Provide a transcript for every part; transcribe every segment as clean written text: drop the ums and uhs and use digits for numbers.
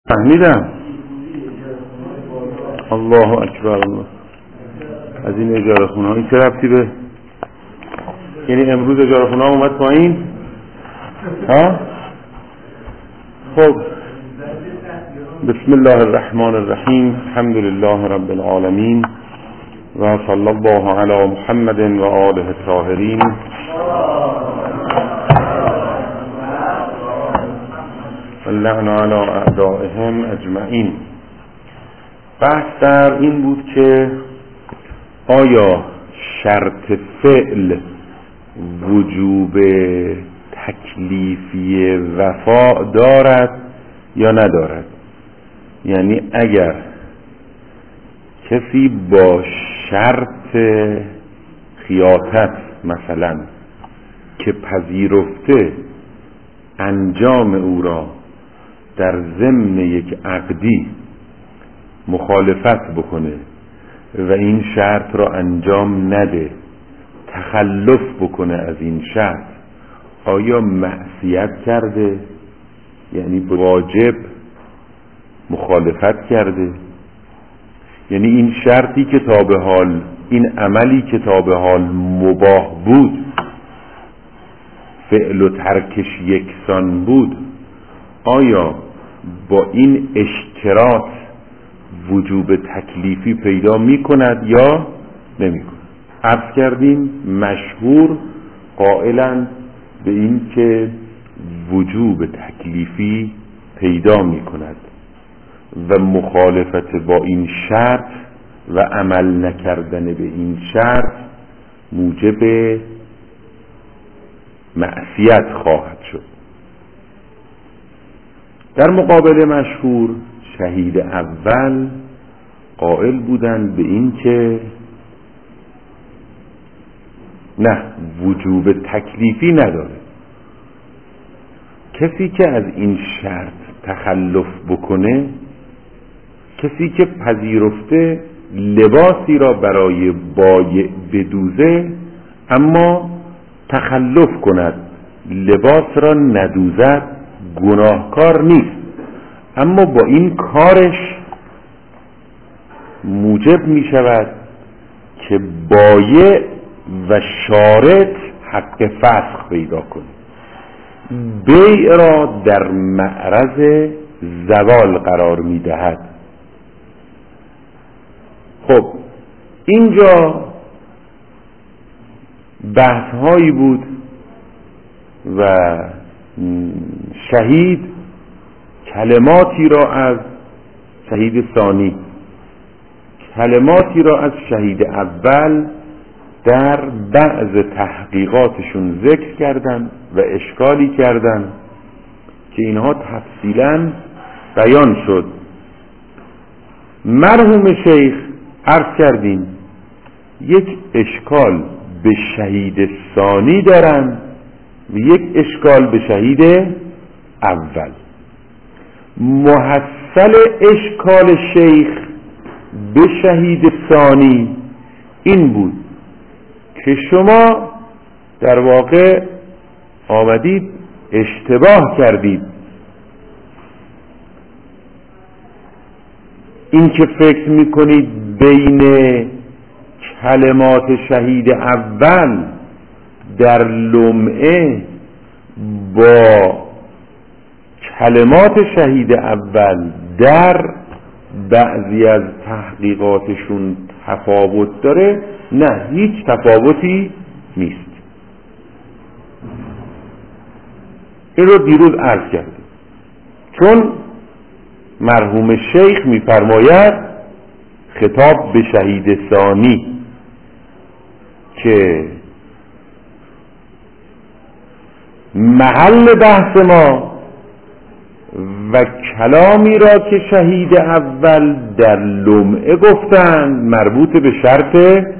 فهمیدم. الله اکبر. الله. از این اجاره خونه ها این چه ربطی به، یعنی امروز اجاره خونه ها اومد پایین؟ ها؟ خب بسم الله الرحمن الرحیم. الحمد لله رب العالمین و صلی الله علی محمد و آله الطاهرین. اللعن علی اعدائهم اجمعین. بحث در این بود که آیا شرط فعل وجوب تکلیفی وفا دارد یا ندارد. یعنی اگر کسی با شرط خیاطت مثلا که پذیرفته انجام او را در ضمن یک عقدی مخالفت بکنه و این شرط را انجام نده، تخلف بکنه از این شرط، آیا معصیت کرده؟ یعنی واجب مخالفت کرده؟ یعنی این شرطی که تا به حال، این عملی که تا به حال مباح بود، فعل و ترکش یکسان بود، آیا با این اشتراط وجوب تکلیفی پیدا می کند یا نمی کند؟ عرض کردیم مشهور قائلند به این که وجوب تکلیفی پیدا می کند و مخالفت با این شرط و عمل نکردن به این شرط موجب معصیت خواهد شد. در مقابل مشهور شهید اول قائل بودند به این که نه، وجوب تکلیفی نداره. کسی که از این شرط تخلف بکنه، کسی که پذیرفته لباسی را برای بایع بدوزه اما تخلف کند، لباس را ندوزد، گناهکار نیست، اما با این کارش موجب می شود که بایع و شارط حق فسخ پیدا کنه، بیع را در معرض زوال قرار می دهد. خب اینجا بحث هایی بود و شهید کلماتی را از شهید ثانی، کلماتی را از شهید اول در بعض تحقیقاتشون ذکر کردن و اشکالی کردن که اینها تفصیلا بیان شد. مرحوم شیخ عرض کردیم یک اشکال به شهید ثانی دارن و یک اشکال به شهید اول. محصل اشکال شیخ به شهید ثانی این بود که شما در واقع آمدید اشتباه کردید. این که فکر میکنید بین کلمات شهید اول در لمعه با کلمات شهید اول در بعضی از تحقیقاتشون تفاوت داره، نه، هیچ تفاوتی نیست. این رو دیروز عرض کردیم. چون مرحوم شیخ میفرماید خطاب به شهید ثانی که محل بحث ما و کلامی را که شهید اول در لمعه گفتند مربوط به شرط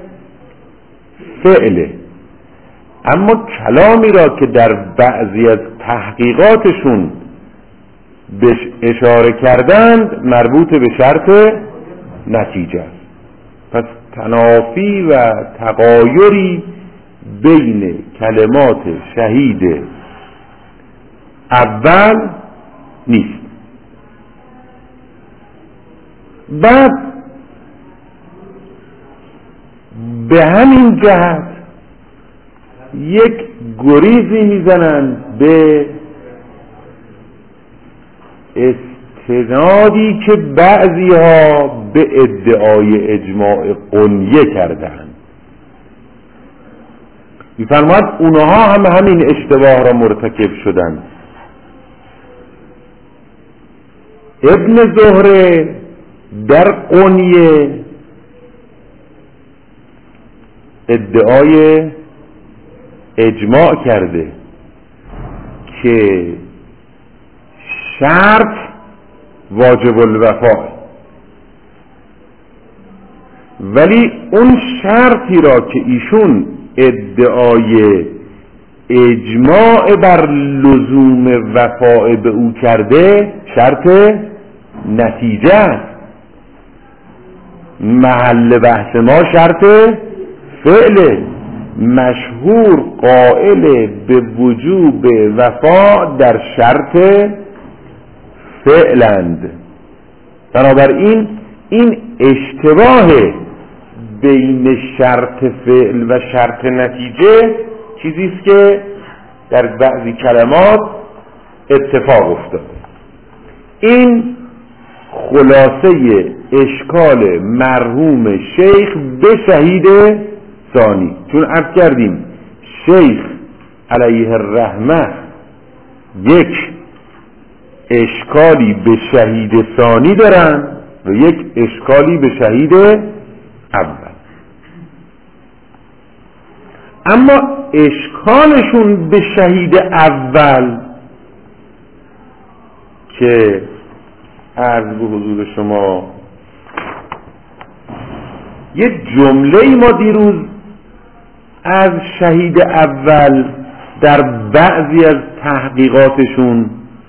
فعله، اما کلامی را که در بعضی از تحقیقاتشون بهش اشاره کردند مربوط به شرط نتیجه است. پس تنافی و تغایری بین کلمات شهید اول نیست. بعد به همین جهت یک گریزی میزنند به استنادی که بعضی ها به ادعای اجماع قنیه کردند. میفرماید اونها هم همین اشتباه را مرتکب شدند. ابن زهره در قنیه ادعای اجماع کرده که شرط واجب الوفا، ولی اون شرطی را که ایشون ادعای اجماع بر لزوم وفا به او کرده شرط نتیجه است. محل بحث ما شرط فعل. مشهور قائل به وجوب وفا در شرط فعلند. بنابراین این اشتباه بین شرط فعل و شرط نتیجه چیزی است که در بعضی کلمات اتفاق افتاده. این خلاصه اشکال مرحوم شیخ به شهید ثانی. چون عرض کردیم شیخ علیه الرحمه یک اشکالی به شهید ثانی دارن و یک اشکالی به شهید اول، اما اشکالشون به شهید اول که عرض به حضور شما یه جمله ما دیروز از شهید اول در بعضی از تحقیقاتشون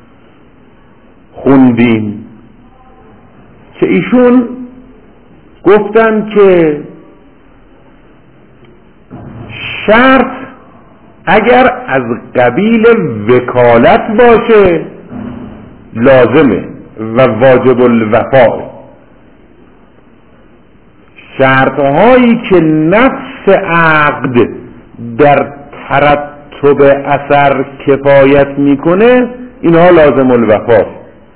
خوندیم که ایشون گفتن که شرط اگر از قبیل وکالت باشه لازمه و واجب الوفا. شرطهایی که نفس عقد در ترتب اثر کفایت میکنه اینها لازم الوفا.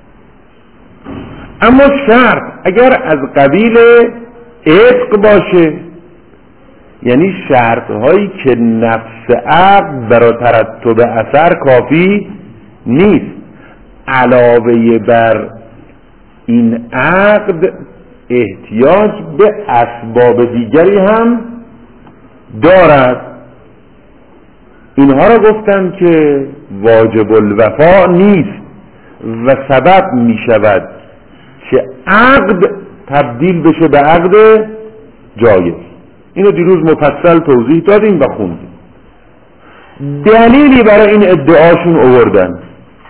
اما شرط اگر از قبیل عتق باشه، یعنی شرطهایی که نفس عقد برای ترتب اثر کافی نیست، علاوه بر این عقد احتیاج به اسباب دیگری هم دارد، اینها را گفتن که واجب الوفا نیست و سبب می شود که عقد تبدیل بشه به عقد جایز. اینو دیروز مفصل توضیح دادیم و خوندیم. دلیلی برای این ادعاشون آوردن.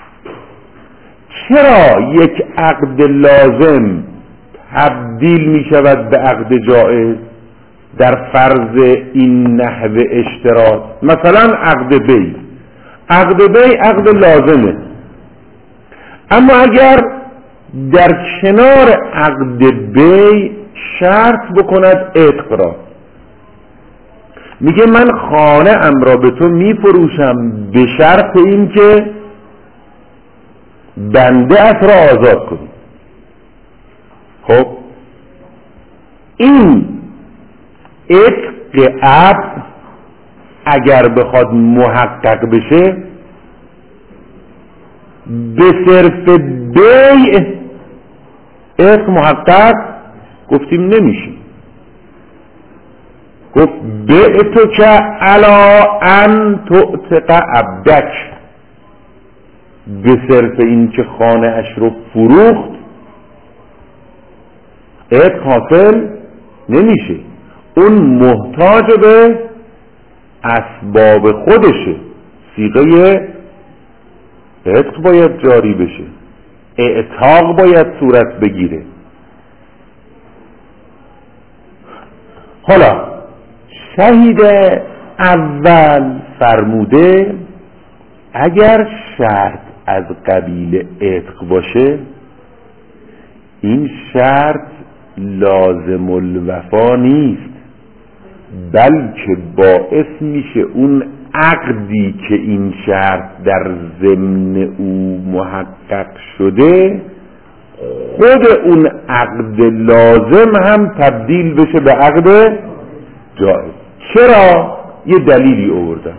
چرا یک عقد لازم تبدیل می شود به عقد جایز در فرض این نحو اشتراط؟ مثلا عقد بی، عقد بی عقد لازمه، اما اگر در کنار عقد بی شرط بکند عتق را، میگه من خانه ام را به تو میفروشم به شرط این که بنده ات را آزاد کنی. خب این عتق عبد اگر بخواد محقق بشه به صرف بیع عتق محقق گفتیم نمیشه. گفت بعتو که علا ان تعتق عبدک، به صرف این که خانه اش رو فروخت عتق حاصل نمیشه. اون محتاج به اسباب خودشه. صیغه عتق باید جاری بشه، اعتاق باید صورت بگیره. حالا شهید اول فرموده اگر شرط از قبیل عتق باشه این شرط لازم الوفا نیست، بلکه باعث میشه اون عقدی که این شرط در ضمن او محقق شده خود اون عقد لازم هم تبدیل بشه به عقد جایز. چرا؟ یه دلیلی آوردن.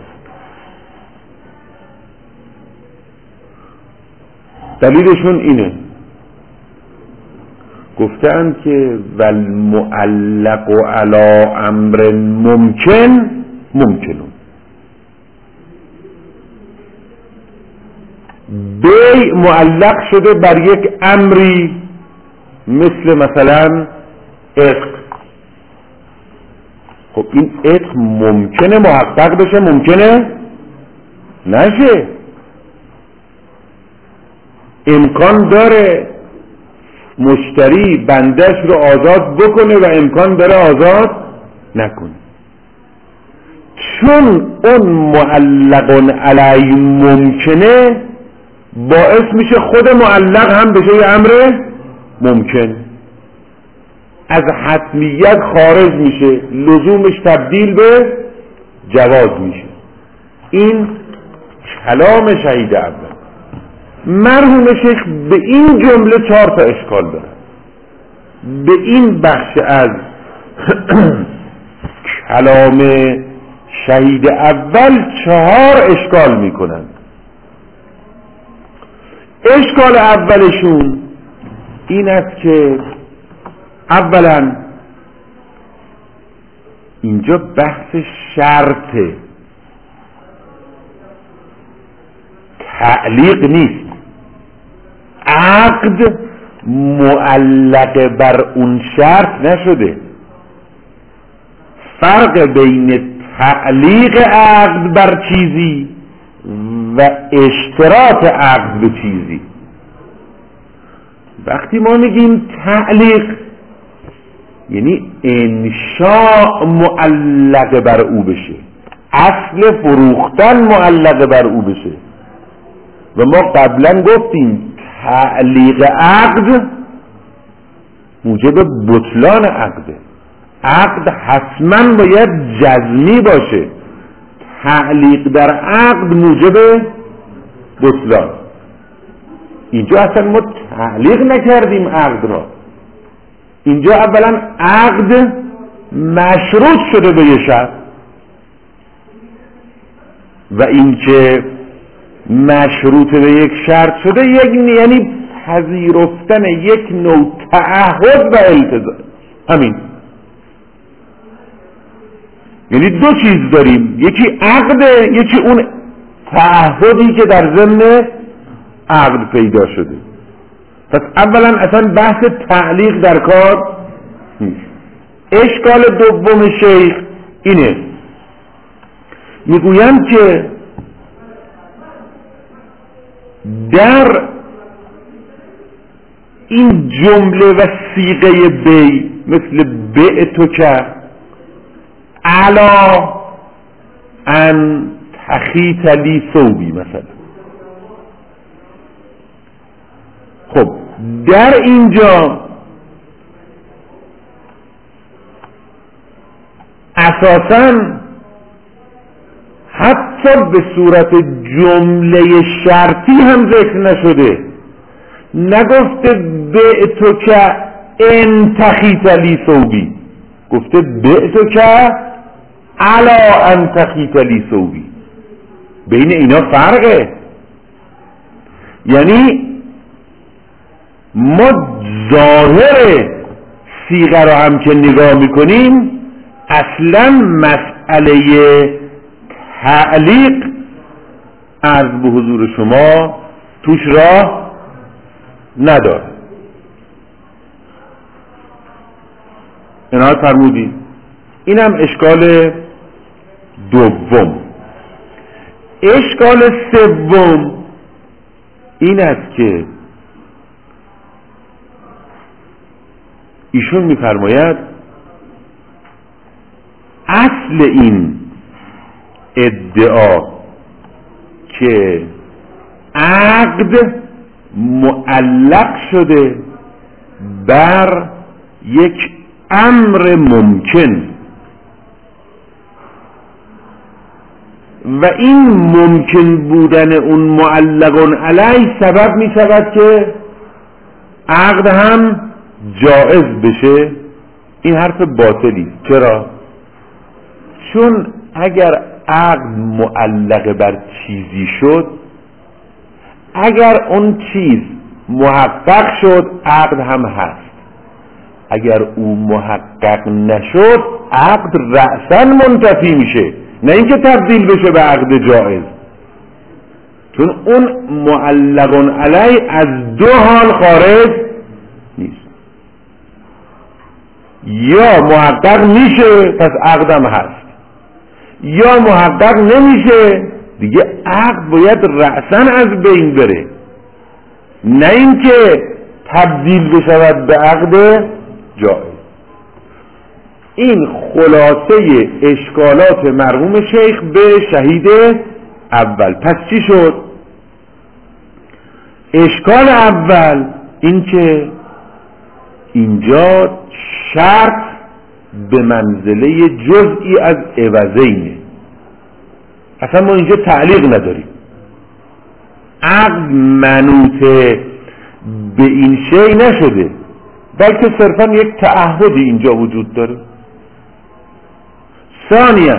دلیلشون اینه، گفتن که والمعلق علی امر ممکنون، بیع معلق شده بر یک امری مثل مثلا عتق. خب این عتق ممکنه محقق بشه، ممکنه نشه، امکان داره مشتری بندش رو آزاد بکنه و امکان داره آزاد نکنه. چون اون معلق علی ممکنه باعث میشه خود معلق هم بشه یه امر ممکن، از حتمیت خارج میشه، لزومش تبدیل به جواز میشه. این کلام شهید اول. مرحوم شیخ به این جمله 4 تا اشکال داره. به این بخش از کلام شهید اول 4 اشکال میکنن. اشکال اولشون این است که اولا اینجا بحث شرط تعلیق نیست، عقد معلق بر اون شرط نشده. فرق بین تعلیق عقد بر چیزی و اشتراط عقد به چیزی. وقتی ما میگیم تعلیق یعنی انشاء معلق بر او بشه، اصل فروختن معلق بر او بشه. و ما قبلا گفتیم تعلیق عقد موجب بطلان عقده. عقد حتما باید جزمی باشه، تعلیق در عقد موجب بطلان. اینجا اصلا ما تعلیق نکردیم عقد را، اینجا اولا عقد مشروط شده به یه شرط و اینکه مشروط به یک شرط شده یعنی پذیرفتن یک نوع تعهد و التزام. همین، یعنی 2 چیز داریم، یکی عقده، یکی اون تعهدی که در ضمن عقد پیدا شده. پس اولا اصلا بحث تعلیق در کار نیست. اشکال دوم شیخ اینه، میگویند که در این جمله و صیغه بی مثل بعتک علی ان تخیط لی ثوبی مثلا، خب در اینجا اساساً حتی به صورت جمله شرطی هم ذکر نشده، نگفته بعتک ان تخیط لی ثوبی، گفته بعتک علی ان تخیط لی ثوبی. بین اینا فرقه. یعنی ما ظاهر صیغه رو هم که نگاه میکنیم اصلا مسئله تعلیق عرض به حضور شما توش راه نداره. عنایت فرمودید. اینم اشکال دوم. اشکال سوم این است که ایشون میفرماید اصل این ادعا که عقد معلق شده بر یک امر ممکن و این ممکن بودن اون معلق علیه سبب می شود که عقد هم جائز بشه. این حرف باطلی. چرا؟ چون اگر عقد معلق بر چیزی شد، اگر اون چیز محقق شد عقد هم هست. اگر او محقق نشد عقد رأساً منتفی میشه، نه اینکه تبدیل بشه به عقد جائز. چون اون معلق علیه از دو حال خارج نیست، یا محقق میشه پس عقدم هست، یا محقق نمیشه دیگه عقد باید رأساً از بین بره، نه اینکه تبدیل بشود به عقد جائز. این خلاصه اشکالات مرحوم شیخ به شهید اول. پس چی شد؟ اشکال اول این که اینجا شرط به منزله جزئی از عوضینه. اصلا ما اینجا تعلیق نداریم، عقد منوط به این شی نشده، بلکه صرفا یک تعهدی اینجا وجود داره. ثانیاً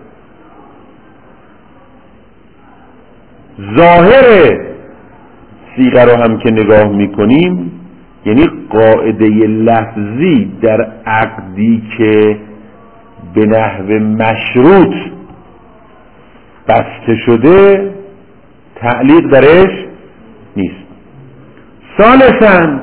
ظاهر صیغه رو هم که نگاه میکنیم، یعنی قاعده لفظی در عقدی که به نحو مشروط بسته شده تعلیق درش نیست. ثالثاً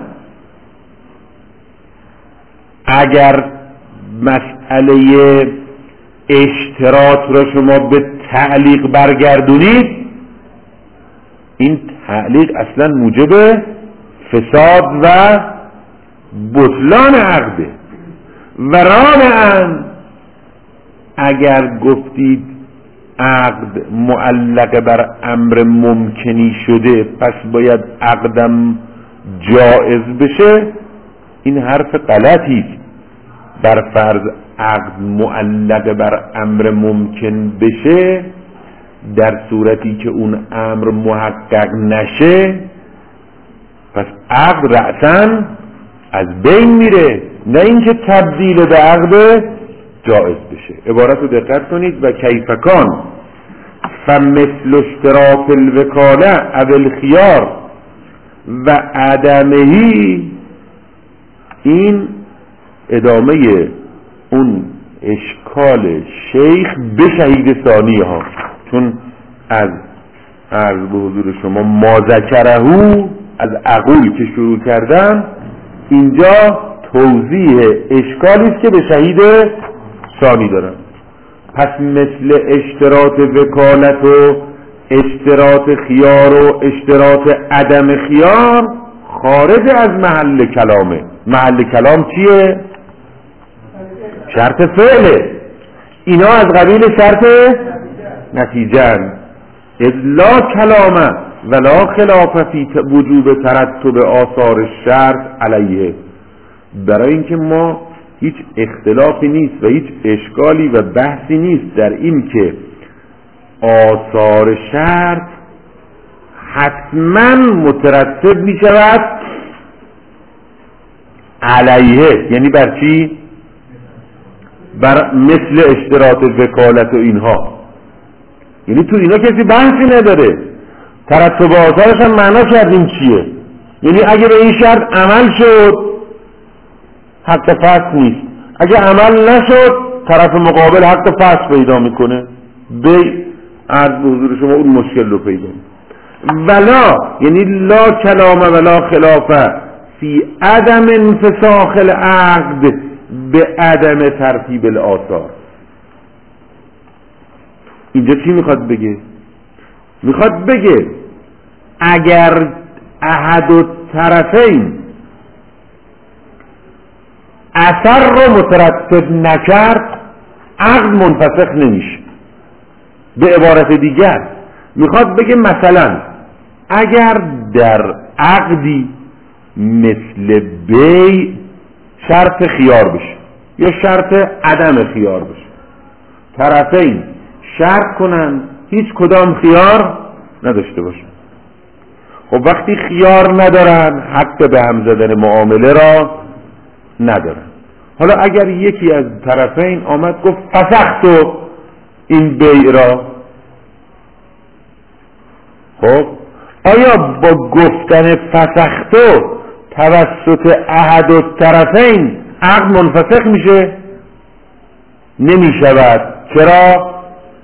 اگر مسئله اشتراط را شما به تعلیق برگردونید، این تعلیق اصلا موجب فساد و بطلان عقده. و رابعاً اگر گفتید عقد معلق بر امر ممکنی شده پس باید عقدم جائز بشه، این حرف غلطی است. بر فرض عقد معلق بر امر ممکن بشه، در صورتی که اون امر محقق نشه پس عقد رأساً از بین میره، نه اینکه تبدیل به عقد جائز بشه. عبارت رو دقت کنید. و کیفکان فمثل اشتراط الوکاله او الخیار و عدمهی، این ادامه اون اشکال شیخ به شهید ثانی ها، چون از عرض به حضور شما ما ذکرهو از عقول که شروع کردم، اینجا توضیح اشکالی است که به شهید ثانی دارم. پس مثل اشتراط وکالت و اشتراط خیار و اشتراط عدم خیار خارج از محل کلامه. محل کلام چیه؟ شرط فعله. اینا از قبیل شرط نتیجه. اذ لا کلام ولا خلاف فی وجوب ترتب آثار الشرط علیه. برای اینکه ما هیچ اختلافی نیست و هیچ اشکالی و بحثی نیست در این که آثار شرط حتما مترتب می شود علیه. یعنی بر چی؟ بر مثل اشتراط وکالت و اینها. یعنی تو اینا کسی بحثی نداره. ترتب آثارش هم معنا کردیم چیه. یعنی اگه به این شرط عمل شد حق فصل نیست، اگه عمل نشد طرف مقابل حق فصل پیدا میکنه. به عرض به حضور شما اون مشکل رو پیدا ولا، یعنی لا کلام ولا خلاف فی عدم انفساخ العقد به عدم ترتیب الآثار. اینجا چی میخواد بگه؟ میخواد بگه اگر احد الطرفین اثر رو مترتب نکرد عقد منفسخ نمیشه. به عبارت دیگر میخواد بگه مثلا اگر در عقدی مثل بیع شرط خیار بشه یا شرط عدم خیار بشه. طرفین شرط کنن هیچ کدام خیار نداشته باشن. خب وقتی خیار ندارن حق به هم زدن معامله را ندارن. حالا اگر یکی از طرفین آمد گفت فسختو این بیع را، خب آیا با گفتن فسختو توسط احد الطرفین عقد منفسخ میشه؟ نمیشود. چرا؟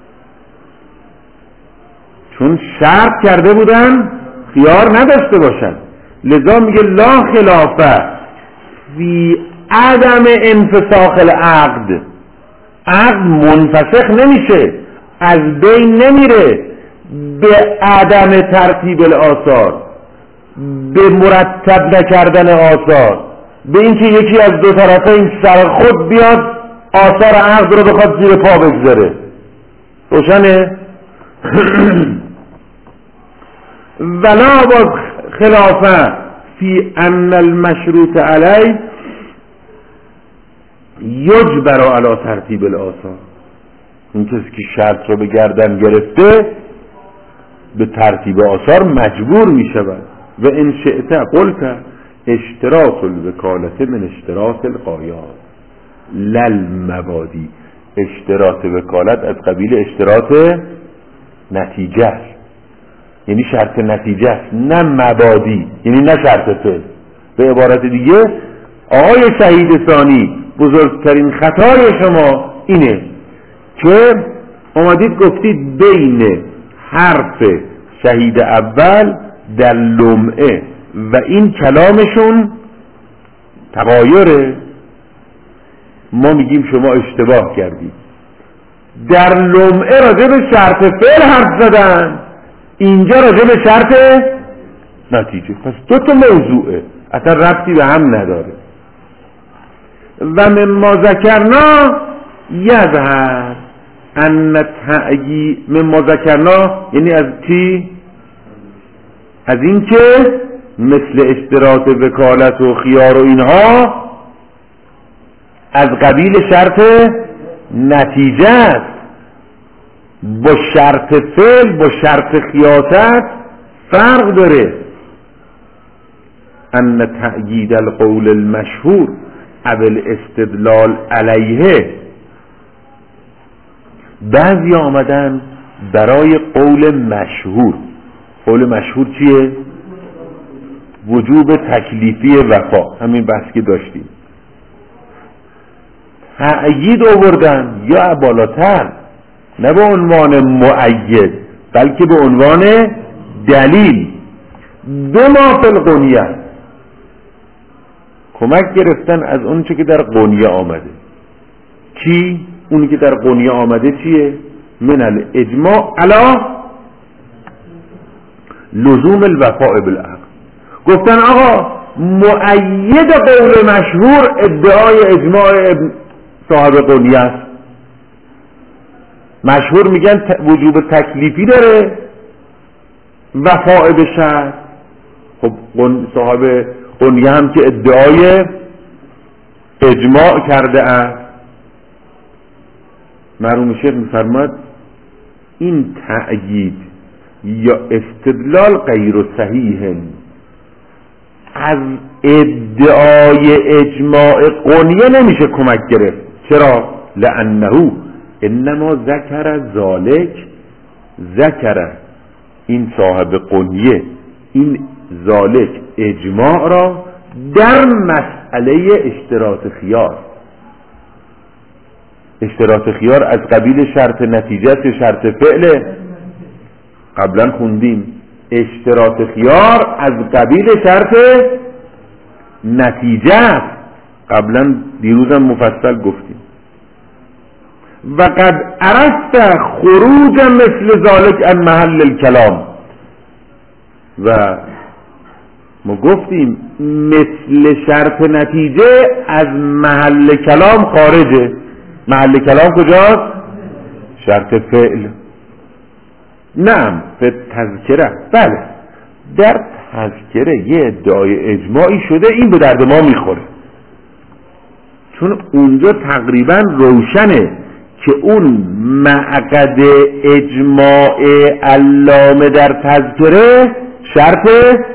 چون شرط کرده بودن خیار نداشته باشن. لذا میگه لا خلافه فی عدم انفساخ العقد. عقد منفسخ نمیشه، از بین نمیره به عدم ترتیب الآثار، به مرتب نکردن آثار، به اینکه یکی از دو طرفه این سر خود بیاد آثار عقد رو بخواد زیر پا بگذاره. روشنه؟ ولا باز خلافه فی ان المشروط علی یجبر علی ترتیب الآثار. این کسی که شرط رو به گردن گرفته به ترتیب آثار مجبور می شود. و ان شئت قلت اشتراط الوکالت من اشتراط الغایات لل مبادی. اشتراط وکالت از قبیل اشتراط نتیجه است، یعنی شرط نتیجه است، نه مبادی، یعنی نه شرط فعل. به عبارت دیگه آقای شهید ثانی بزرگترین خطای شما اینه که اومدید گفتید بین حرف شهید اول در لمعه و این کلامشون تغایره. ما میگیم شما اشتباه کردید. در لمعه راجع به شرط فعل حرف زدن، اینجا راجع به شرط نتیجه. پس دو تا موضوعه، اصلا ربطی به هم نداره. و مما ذکرنا یظهر ان تعیی مما ذکرنا یعنی از چی؟ از این که مثل اشتراط وکالت و خیار و اینها از قبیل شرط نتیجه است. با شرط فعل با شرط خیاست فرق داره. ان تأیید القول المشهور او الاستدلال علیه. بعضی آمدن برای قول مشهور. قول مشهور چیه؟ وجوب تکلیفی وفا، همین بحث که داشتیم. تأیید آوردن یا بالاتر، نه به عنوان مؤید بلکه به عنوان دلیل. بما فی القنیه، کمک گرفتن از اون چه که در قنیه آمده. چی؟ اونی که در قنیه آمده چیه؟ من الاجماع علی لزوم الوفاء بالعقد. گفتن آقا مؤید قول مشهور ادعای اجماع صاحب قنیه است. مشهور میگن وجوب تکلیفی داره، وفاء به شرط. خب صاحب قنیه هم که ادعای اجماع کرده است. مرحوم شیخ میفرماد این تأیید یا استدلال غیر صحیح از ادعای اجماع قنیه نمیشه کمک گرفت. چرا؟ لانه انما ذکر ذالک، ذکر این صاحب قنیه این ذالک اجماع را در مسئله اشتراط خیار. اشتراط خیار از قبیل شرط نتیجه یا شرط فعله. قبلا خوندیم اشتراط خیار از قبیل شرط نتیجه. قبلا دیروزم مفصل گفتیم. و قد عرفت خروج مثل ذالک عن محل الکلام. و ما گفتیم مثل شرط نتیجه از محل کلام خارجه. محل کلام کجاست؟ شرط فعل. نعم به تذکره، بله در تذکره یه ادعای اجماعی شده، این به درد ما میخوره. چون اونجا تقریبا روشنه که اون معقد اجماع علامه در تذکره شرط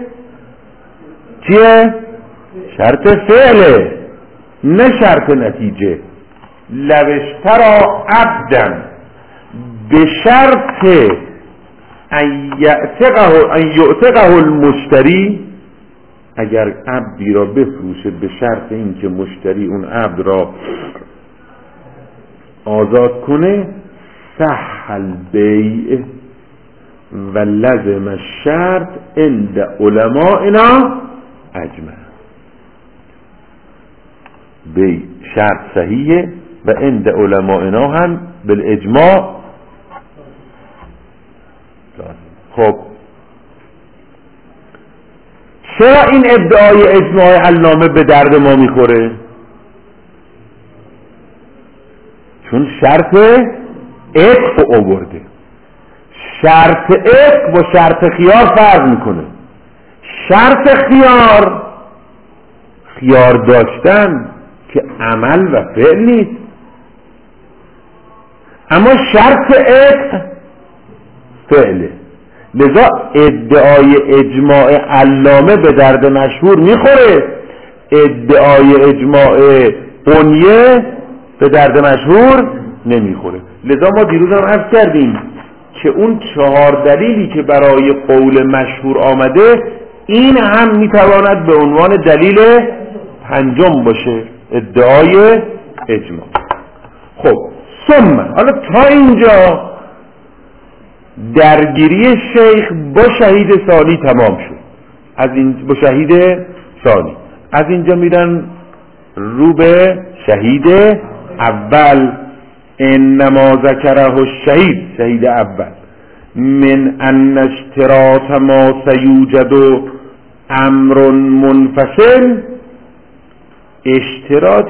چیه؟ شرط فعله نه شرط نتیجه. لوشترا عبدن به شرط ان یعتقه المشتری، اگر عبدی را بفروشه به شرط اینکه مشتری اون عبد را آزاد کنه، صح البیع و لزم الشرط عند علمائنا اجمع. بیع شرط صحیحه و عند علمائنا هم بالاجماع. خب چرا این ادعای اجماع علامه به درد ما میخوره؟ چون شرط عتق آورده. شرط عتق با شرط خیار فرق میکنه. شرط خیار داشتن که عمل و فعل نیست، اما شرط عتق فعله. لذا ادعای اجماع علامه به درد مشهور میخوره، ادعای اجماع قنیه به درد مشهور نمیخوره. لذا ما دیروز هم عرض کردیم که اون 4 دلیلی که برای قول مشهور آمده، این هم میتواند به عنوان دلیل 5م باشه، ادعای اجماع. خب ثم حالا تا اینجا درگیری شیخ با شهید ثانی تمام شد. با شهید ثانی از اینجا میرن رو به شهید اول. انما ذکره شهید اول من ان اشتراط ما سیوجد امر منفصل، اشتراط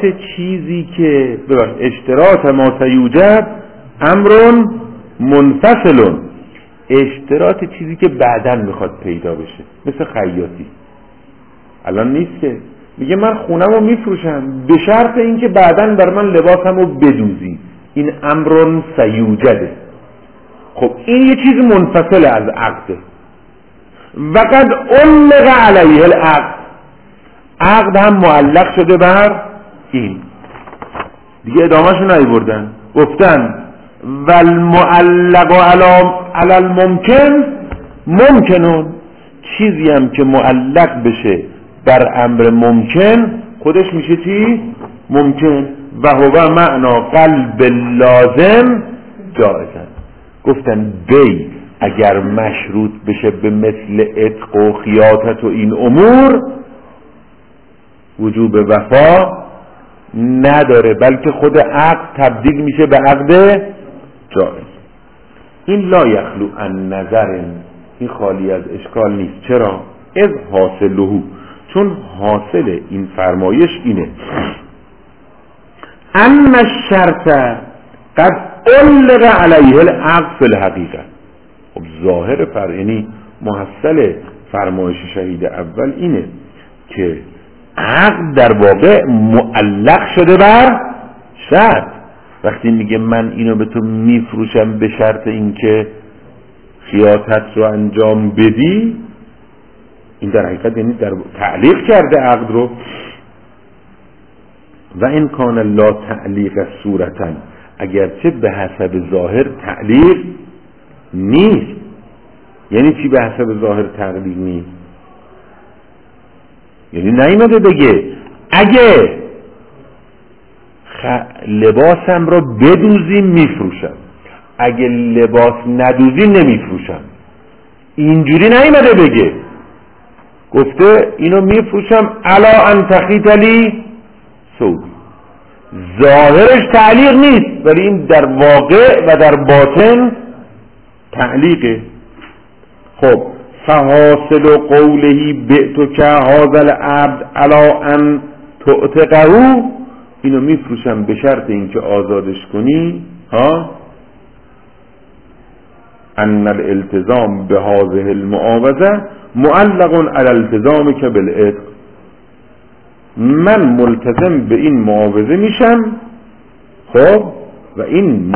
ما سیوجد امر منفصل، اشتراط چیزی که بعداً میخواد پیدا بشه، مثل خیاطی. الان نیست که میگه من خونمو میفروشم به شرط اینکه بعداً بر من لباسمو بدوزی، این امر سیوجده. خب این یه چیز منفصل از عقده. وقد علق علیه العقد، عقد هم معلق شده بر این. دیگه ادامهشو نیاوردن، گفتن والمعلق علی الممکن ممکنون، چیزی هم که معلق بشه بر امر ممکن خودش میشه چی؟ ممکن. و هو معنا قلب لازم جائزن. گفتن بی اگر مشروط بشه به مثل عتق و خیاطت و این امور، وجوب وفا نداره، بلکه خود عقد تبدیل میشه به عقد جائز. این لا یخلو عن نظر، این خالی از اشکال نیست. چرا؟ اذ حاصله، چون حاصل این فرمایش اینه ان الشرط قد علق علیه العقد فی الحقیقه. خب ظاهر یعنی محصل فرمایش شهید اول اینه که عقد در واقع معلق شده بر شرط. وقتی میگه من اینو به تو میفروشم به شرط اینکه خیاطت رو انجام بدی، این در حقیقت یعنی در تعلیق کرده عقد رو. و این کان لا تعلیق صورتا، اگرچه به حسب ظاهر تعلیق نیست. یعنی چی به حسب ظاهر تعلیق نیست؟ یعنی نیومده بگه اگه لباسم رو بدوزی میفروشم، اگه لباس ندوزی نمیفروشم. اینجوری نیومده بگه. گفته اینو میفروشم الا ان تخیط لی سود. ظاهرش تعلیق نیست، ولی این در واقع و در باطن تعلیقه. خب فحاصل قوله بعتک هذا العبد الا ان تعتقه، اینو میفروشم به شرط اینکه آزادش کنی. ان الالتزام به هذه المعاوضه معلق علی التزامک بالعتق. من ملتزم به این معاوضه میشم، خب، و این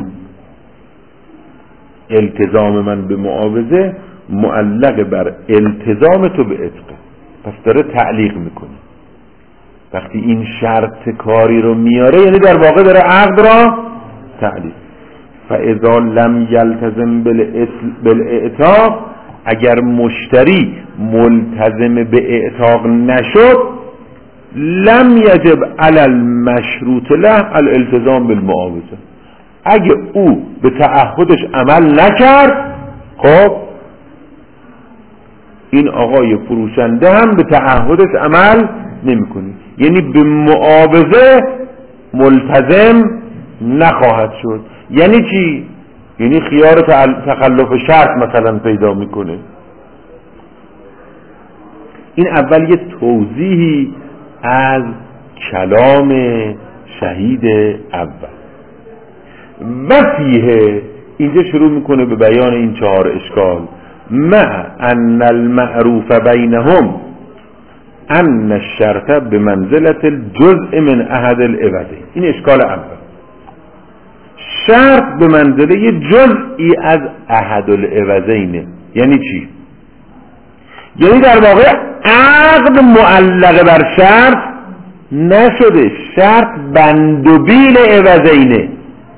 التزام من به معاوضه معلق بر التزام تو به عتق. پس داره تعلیق میکنه. وقتی این شرط کاری رو میاره یعنی در واقع داره عقد را تعلیق. فاذا لم یلتزم بالاعتاق، اگر مشتری ملتزم به اعتاق نشد، لم یجب علی المشروط له الالتزام بالمعاوضه. اگه او به تعهدش عمل نکرد، خب این آقای فروشنده هم به تعهدش عمل نمیکنه، یعنی به معاوضه ملتزم نخواهد شد. یعنی چی؟ یعنی خیار تخلف شرط مثلا پیدا میکنه. این اول یه توضیحی از کلام شهید اول. وفیه اینجا شروع میکنه به بیان این 4 اشکال. مع ان المعروف بینهم ان الشرط بمنزلة الجزء من احد العوضین. این اشکال اول. شرط به منزله جزئی از احد العوضین. یعنی چی؟ یعنی در واقع عقد معلق بر شرط نشده، شرط بندوبیل عوضینه.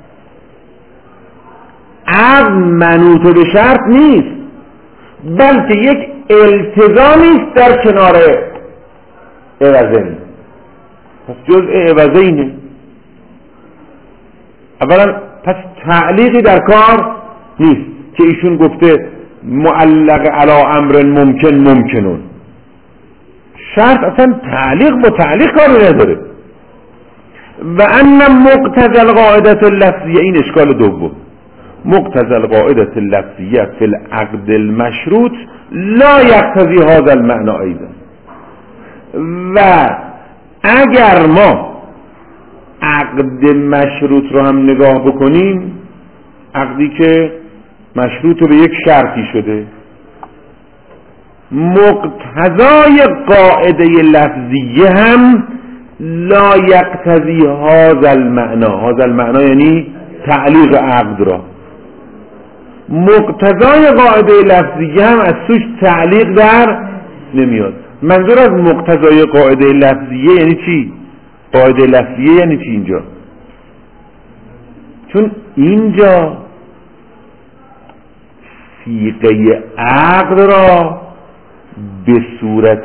عقد منوط به شرط نیست، بلکه یک التزامی است در کنار عوضین. پس جزء عوضینه. اولا پس تعلیقی در کار نیست که ایشون گفته معلق علی امر ممکنون. شرط اصلا تعلیق با تعلیق کاری نداره. و ان مقتضی القاعده اللفظیه، این اشکال دوم، مقتضی القاعده اللفظیه فی العقد المشروط لا یقتضی هذا المعنی ایضا. و اگر ما عقد مشروط رو هم نگاه بکنیم، عقدی که مشروط به یک شرطی شده، مقتضای قاعده لفظیه هم لا یقتضی هذا المعنی. هذا المعنی یعنی تعلیق عقد را. مقتضای قاعده لفظیه هم از توش تعلیق در نمیاد. منظور از مقتضای قاعده لفظیه یعنی چی؟ قاعده لفظیه یعنی چی اینجا؟ چون اینجا صیغه عقد را به صورت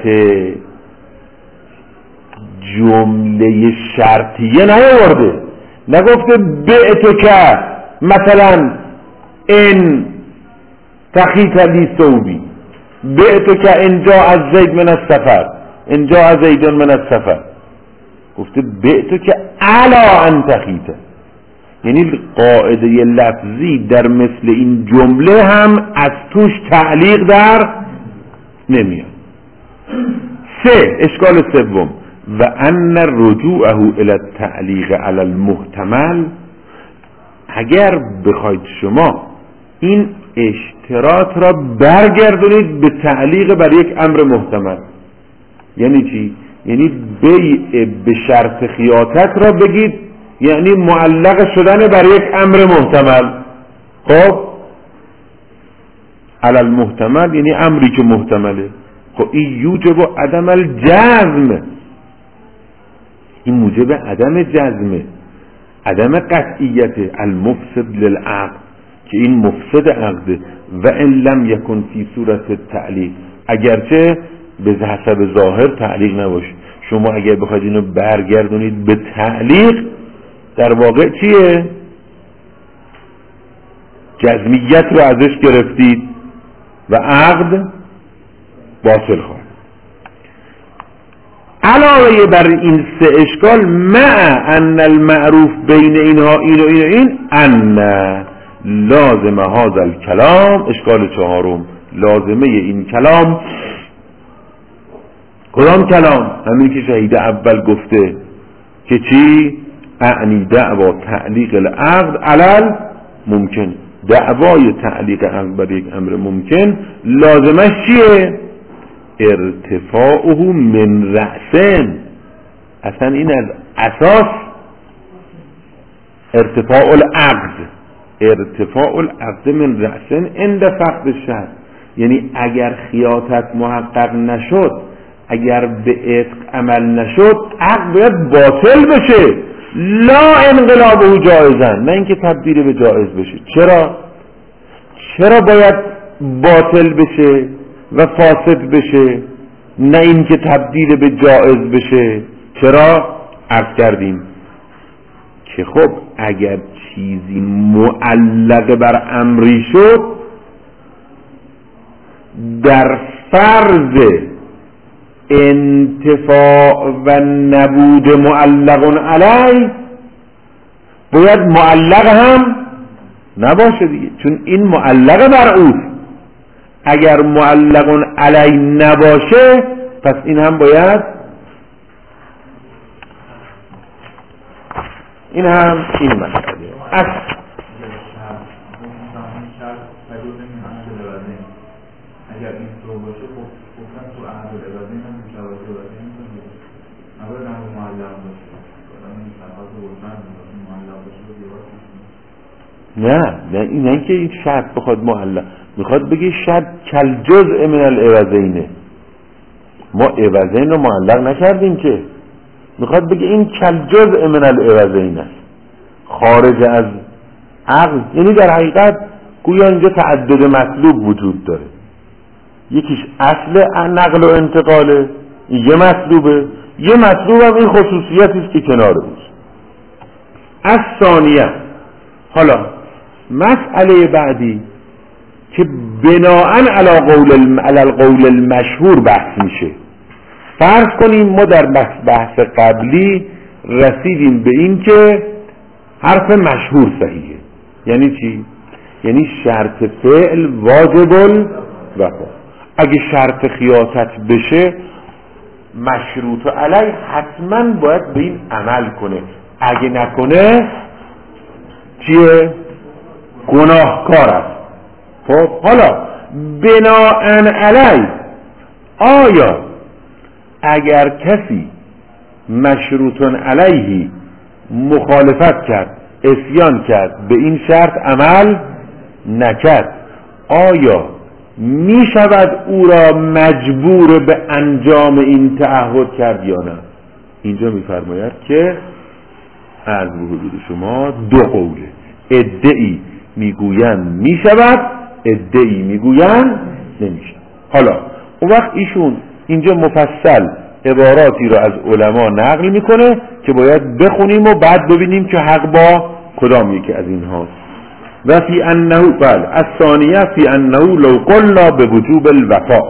جمله شرطیه نیاورده. نگفته بعتک مثلا ان تخیط لی ثوبی، بعتک ان جاء زید من السفر، ان جاء زید من السفر. گفته بعتک علی ان تخیط. یعنی قاعده لفظی در مثل این جمله هم از توش تعلیق در نمیاد. 3 اشکال سوم، و ان رجوعه الى التعلیق علی المحتمل، اگر بخواید شما این اشتراط را برگردونید به تعلیق بر یک امر محتمل. یعنی چی؟ یعنی بیع به شرط خیاطت را بگید یعنی معلق شدن بر یک امر محتمل. خب علی المحتمل یعنی امری که محتمله. خب این یوجب عدم الجزم، این موجب عدم جزمه، عدم قطعیت المفسد للعقد، که این مفسد عقده. و ان لم یکن فی صورت تعلیق، اگرچه به حسب ظاهر تعلیق نباشه. شما اگر بخواید اینو برگردونید به تعلیق، در واقع چیه؟ جزمیت رو ازش گرفتید و عقد باطل خواهد. علاوه بر این 3 اشکال، مع ان المعروف بین اینها این و این ان لازم هذا الکلام، اشکال 4، لازمه این کلام کدام کلام؟ همین که شهید اول گفته که چی؟ اعنی دعوا تعلیق العقد علل ممکن. دعوای تعلیق عقد بر یک امر ممکن لازمش چیه؟ ارتفاعه من رأسن، اصلا این از اساس ارتفاع العقد من رأسن عند فقد الشرط. یعنی اگر خیاطت محقق نشد، اگر به عتق عمل نشد، عقد باید باطل بشه، لا انقلابه جایزن، نه اینکه تبدیل به جایز بشه. چرا باید باطل بشه و فاسد بشه، نه اینکه تبدیل به جایز بشه؟ چرا؟ عرض کردیم که خب اگر چیزی معلق بر امری شد، در فرض انتفاع و نبود معلق علی باید معلق هم نباشه دیگه، چون این معلق بر اوست. اگر معلق علی نباشه پس این هم باید، این مسئله اگر این تو باشه خب تو عهد العوضین هم مشابه العوضین نباید هم معلق باشه، این صفحات بردن معلق باشه. نه اینکه این شرط بخواد معلق، میخواد بگی شرط کل جزء من العوضینه. ما عوضین رو معلق نکردیم که، میخواد بگی این کل جزء من العوضین است، خارج از عقل. یعنی در حقیقت گویا اینجا تعدد مطلوب وجود داره، یکیش اصل نقل و انتقاله، یه مطلوبه، یه مطلوب هم این خصوصیتی است که کنار بود. از ثانیه، حالا مسئله بعدی که بناءً علی القول المشهور بحث میشه. فرض کنیم ما در بحث قبلی رسیدیم به این که حرف مشهور صحیحه. یعنی چی؟ یعنی شرط فعل واجب الوفا. اگه شرط خیاطت بشه مشروط علی حتما باید به این عمل کنه، اگه نکنه چیه؟ گناهکار است. خب حالا بناءً علی، آیا اگر کسی مشروط علیه مخالفت کرد، عصیان کرد، به این شرط عمل نکرد، آیا می شود او را مجبور به انجام این تعهد کرد یا نه؟ اینجا می فرماید که از حدود شما دو قوله، ادعی میگویند می شود، ادعی میگویند نمی شود. حالا اون وقت ایشون اینجا مفصل عباراتی را از علما نقل میکنه که باید بخونیم و بعد ببینیم که حق با کدام یکی از این هاست. و فی انه الثانیه فی انه لو قلنا به وجوب الوفا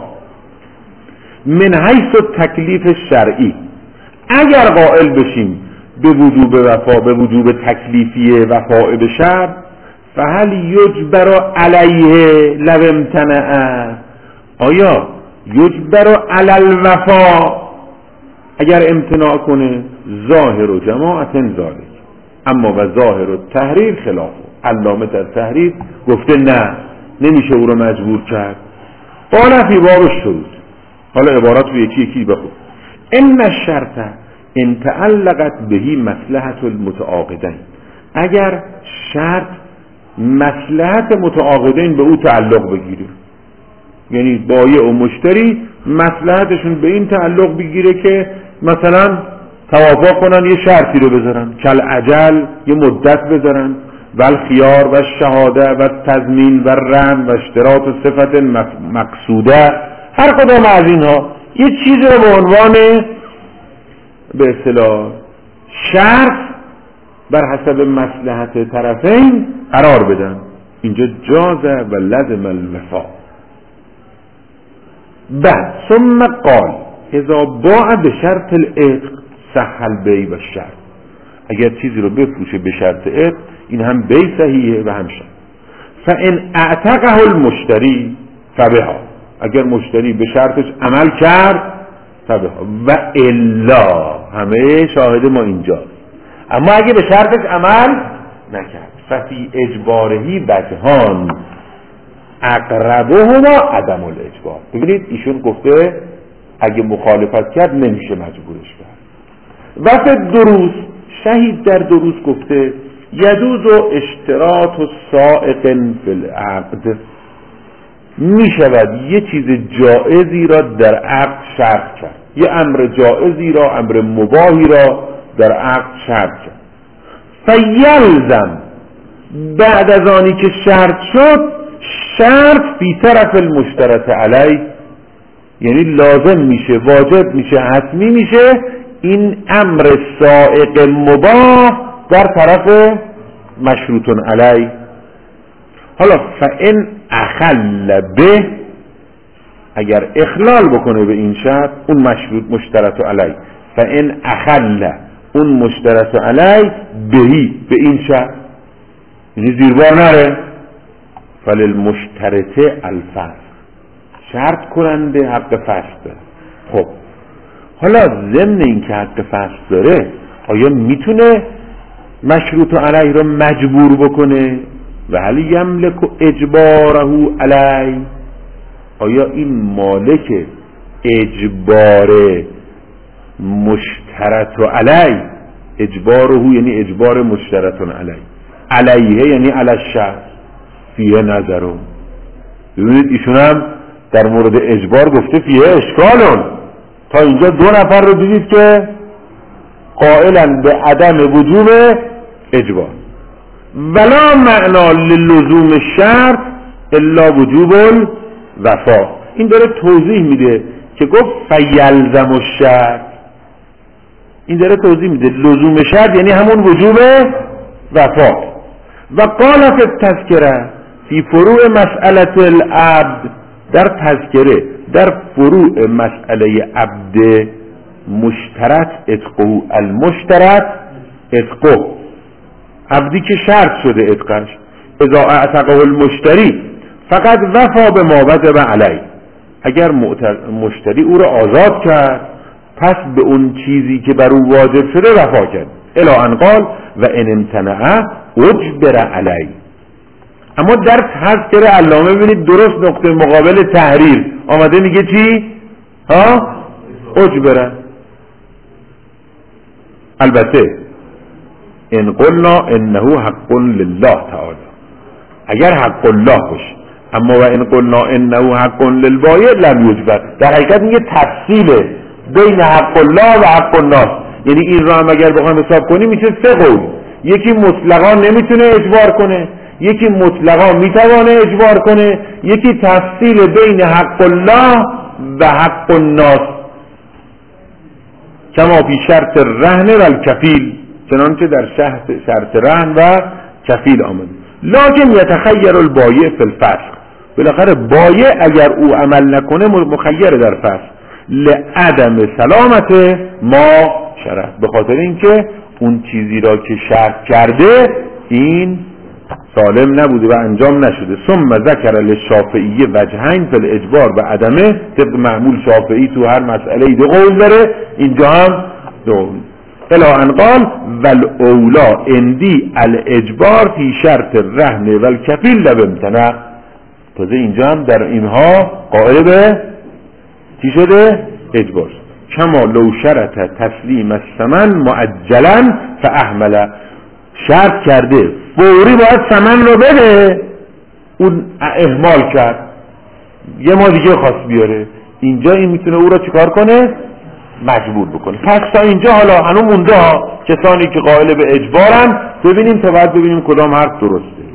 من حیث التکلیف الشرعی، اگر قائل بشیم به وجوب وفا، به وجوب تکلیفی وفا به شرع، فهل یجبر علیه لو امتنع، آیا یجبر علی الوفا اگر امتناع کنه؟ ظاهر و جماعت ذالک، اما و ظاهر و تحریر خلاف. علامه در تحریر گفته نه، نمیشه او رو مجبور کرد. قال فی باب الشروط، حالا عبارات رو یکی یکی بخون. ان الشرط ان تعلقت بهی مصلحت المتعاقدین، اگر شرط مصلحت متعاقدین به او تعلق بگیره، یعنی بایع و مشتری مصلحتشون به این تعلق بگیره که مثلا توافق کنن یه شرطی رو بذارن، کل اجل یه مدت بذارن، والخیار و شهاده و تضمین و رهن و اشتراط و صفت مقصوده، هر کدام از اینها یه چیزی رو به عنوان به اصطلاح شرط بر حسب مصلحت طرفین قرار بدن، اینجا جازه و لزم الوفا. بعد ثم قال اذا باع به شرط العتق صح البیع و شرط، اگر چیزی رو بفروشه به شرط عتق، این هم بیع صحیحه و هم شرط. فان اعتقه المشتری فبها، اگر مشتری به شرطش عمل کرد فبها، و الا، همه شاهد ما اینجاست، اما اگه به شرطش عمل نکرد، ففی اجبارهی وجهان اقربهما عدم الاجبار. ببینید ایشون گفته اگه مخالفت کرد نمیشه مجبورش کرد، و فی دروس، شهید در دروس گفته یجوز و اشتراط و سائق فی العقد، می شود یه چیز جائزی را در عقد شرط کرد، یه امر جائزی را، امر مباهی را در عقد شرط کرد. فیلزم، بعد از آنی که شرط شد، شرط فی طرف المشترط علی، یعنی لازم میشه، واجب میشه، حتمی میشه این امر سائق مباح در طرف مشروط علی. حالا فان اخل به، اگر اخلال بکنه به این شرط، اون مشروط مشترط علی، فان اخل، اون مشترط علی بهی، به این شرط، یعنی زیربار نره، فللمشترط الفسخ، شرط کننده حق فسخ داره. خب حالا ضمن این که حق فسخ داره، آیا میتونه مشروط علیه را مجبور بکنه؟ و هل یملک اجباره علیه، آیا این مالک اجبار مشترط علیه، اجباره یعنی اجبار مشترط علیه، علیه یعنی علی الشخص، فیه نظرون. ببینید ایشون هم در مورد اجبار گفته فیه اشکالون. تا اینجا دو نفر رو دیدید که قائلن به عدم وجوب اجبار. ولا معنا للزوم شرط الا وجوب الوفا. این داره توضیح میده که گفت فیلزم الشرط، این داره توضیح میده لزوم شرط یعنی همون وجوب وفا. و قال فی التذکره فی فروع مسئله العبد، در تذکره در فروع مسئله عبد مشترط اتقه، المشترط اتقه، عبدی که شرط شده اتقش، اذا اعتقه المشتری فقط وفا به ما وجب علی، اگر مشتری او را آزاد کرد پس به اون چیزی که بر او واجب شده وفا کرد. الی ان قال و ان امتنع اجبر علی. اما در تذکره علامه ببینید درست نقطه مقابل تحریر آمده میگه چی؟ اجبره. البته ان قلنا انه حق لله تعالی، اگر حق الله باشه، اما و ان قلنا انه حق للبایع لم یجبر، در حقیقت میگه تفصیله بین حق الله و حق الناس. یعنی این را هم اگر بخوایم حساب کنیم میشه سه قول، یکی مطلقا نمیتونه اجبار کنه، یکی مطلقا میتوانه اجبار کنه، یکی تفصیل بین حق الله و حق الناس، کما فی شرط الرهن و الکفیل، چنانچه در شرط رهن و کفیل آمده. لکن یتخیر البایع فی الفسخ، بالاخره بایع اگر او عمل نکنه مخیر در فسخ، لعدم سلامت ما شرط، به خاطر اینکه اون چیزی را که شرط کرده این سالم نبوده و انجام نشده. ثم ذکر للشافعی وجهین فی الاجبار و عدمه، طبق معمول شافعی تو هر مسئله دو قول داره، اینجا هم دو قول. الی ان قال والاولا عندی الاجبار فی شرط الرهن و الکفیل لو امتنع. تازه اینجا هم در اینها قائل به چی شده؟ اجبار. کما لو شرط تسلیم الثمن معجلا فاحمل، شرط کرده فوری باید ثمن رو بده، اون اهمال کرد، یه ما دیگه خواست بیاره، اینجا این میتونه او را چیکار کنه؟ مجبور بکنه. پس تا اینجا حالا هنوز مونده ها کسانی که قائل به اجبارن، ببینیم تا بعد ببینیم کدام حرف درسته.